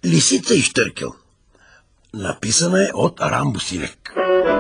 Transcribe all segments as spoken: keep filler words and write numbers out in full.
Лисица и Щъркел. Написана е от Рамбо Сивек.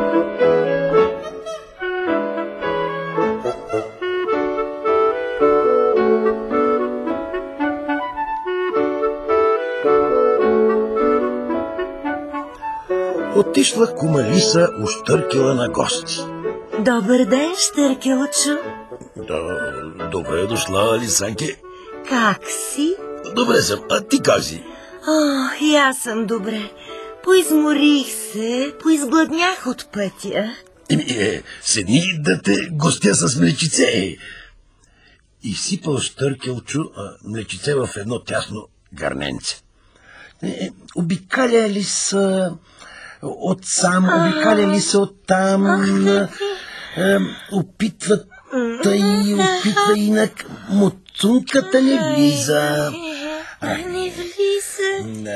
Отишла кума Лиса у Щъркела на гости. Добър ден, Щъркелчо. Да, добре дошла, Лисанке. Как си? Добре съм, а ти как си? О, и аз съм добре. Поизморих се, поизгладнях от пътя. Еми, е, седни да те гостя с млечице. Изсипал Щъркелчо млечице в едно тясно гарненце. Е, обикаля ли са отсам, обикаля ли са оттам, е, опитва тъй, опитва инак, муцунката не влиза. А, не влиза.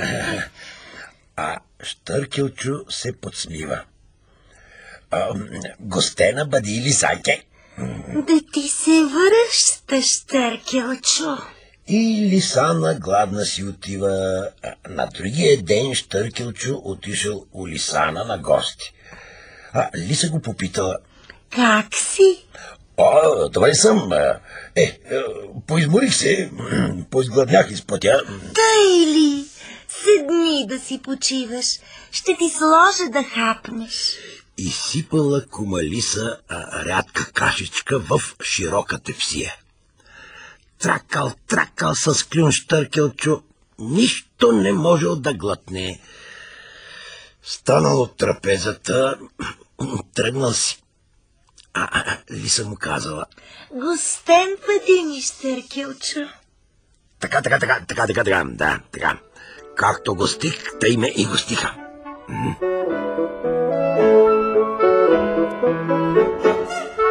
А Щъркелчо се подсмива. А, гостена бъди, Лисанке. Да ти се връща, Щъркелчо. И Лисана гладна си отива. На другия ден Щъркелчо отишъл у Лисана на гости. А Лиса го попитала: как си? О, добре съм. Е, е поизморих се, поизгладнях из пътя. Тъй ли? Седни да си почиваш. Ще ти сложа да хапнеш. Изсипала кума Лиса а, рядка кашичка в широка тефсия. Тракал, тракал с клюн Щъркелчо, нищо не можел да глътне. Станал от трапезата, тръгнал си. А, а Лиса му казала: гостен бъди ми, Щъркелчо. Така, така, така, така, така, така, да, така. Както гостих, тъй ме и гостиха. М-м.